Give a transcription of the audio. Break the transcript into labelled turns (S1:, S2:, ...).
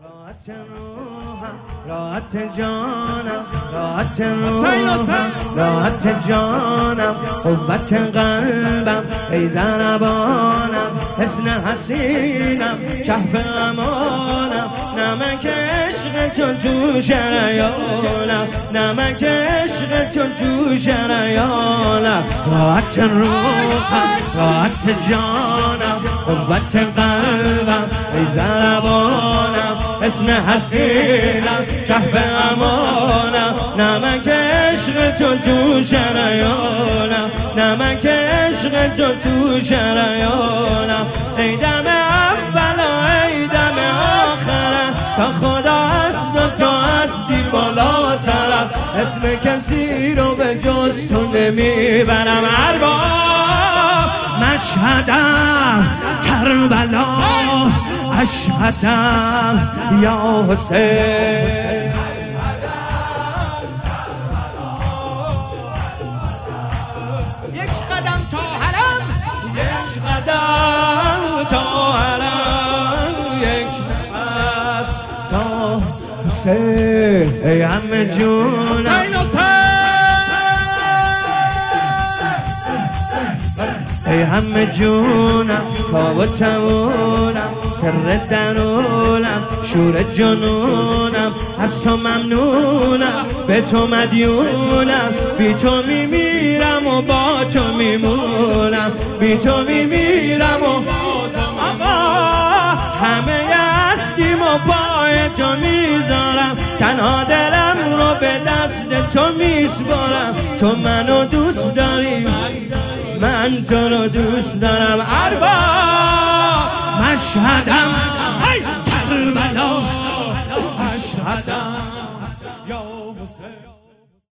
S1: راحت روحم راحت جانم راحت روحم راحت جانم قوت قلبم ای زنبانم حسن حسینم کهف امانم نمک عشق تو تو شریانم نمک عشق تو تو شریانم راحت روحم راحت جانم قوت قلبم ای زنبانم حسن حسینم کهف امانم نمک عشق تو تو شریانم نمک عشق تو تو شریانم ای دم اول و ای دم آخرم تا خدا هست و تو هستی بالا سرم اسم کسی رو به جز تو نمیبرم ارباب مشهدم کربلا اشهدم یا حسین
S2: یک قدم تا حرم
S1: یک قدم تا حرم یک نفس تا حسین ای همه جونم ای همه جونم تا و تمونم سر درونم شور جنونم از تو ممنونم به تو مدیونم بی تو میمیرم و با تو میمونم بی تو میمیرم و با تو آقا همه هستیم و پای تو میذارم تنها دلم رو به دست تو میسپارم تو منو دوست داری من تو رو دوست دارم ارباب مشهدم ای کربلا اشهدم یا حسین